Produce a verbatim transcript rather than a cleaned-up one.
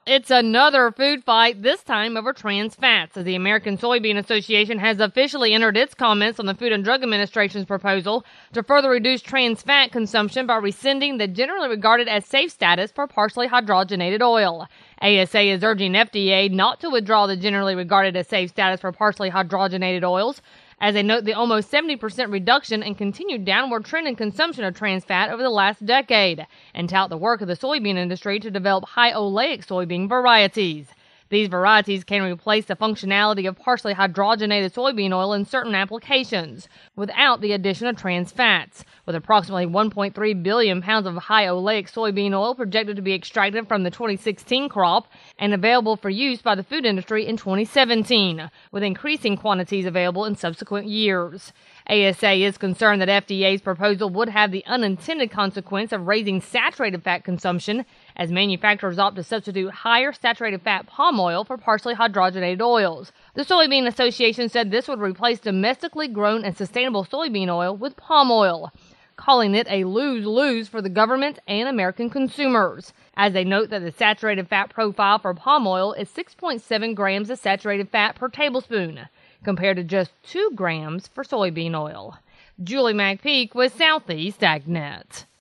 It's another food fight, this time over trans fats, as the American Soybean Association has officially entered its comments on the Food and Drug Administration's proposal to further reduce trans fat consumption by rescinding the generally regarded as safe status for partially hydrogenated oil. A S A is urging F D A not to withdraw the generally regarded as safe status for partially hydrogenated oils, as they note the almost seventy percent reduction and continued downward trend in consumption of trans fat over the last decade, and tout the work of the soybean industry to develop high oleic soybean varieties. These varieties can replace the functionality of partially hydrogenated soybean oil in certain applications, without the addition of trans fats, with approximately one point three billion pounds of high oleic soybean oil projected to be extracted from the twenty sixteen crop and available for use by the food industry in twenty seventeen, with increasing quantities available in subsequent years. A S A is concerned that F D A's proposal would have the unintended consequence of raising saturated fat consumption as manufacturers opt to substitute higher saturated fat palm oil for partially hydrogenated oils. The Soybean Association said this would replace domestically grown and sustainable soybean oil with palm oil, calling it a lose-lose for the government and American consumers, as they note that the saturated fat profile for palm oil is six point seven grams of saturated fat per tablespoon, compared to just two grams for soybean oil. Julie McPeak with Southeast AgNet.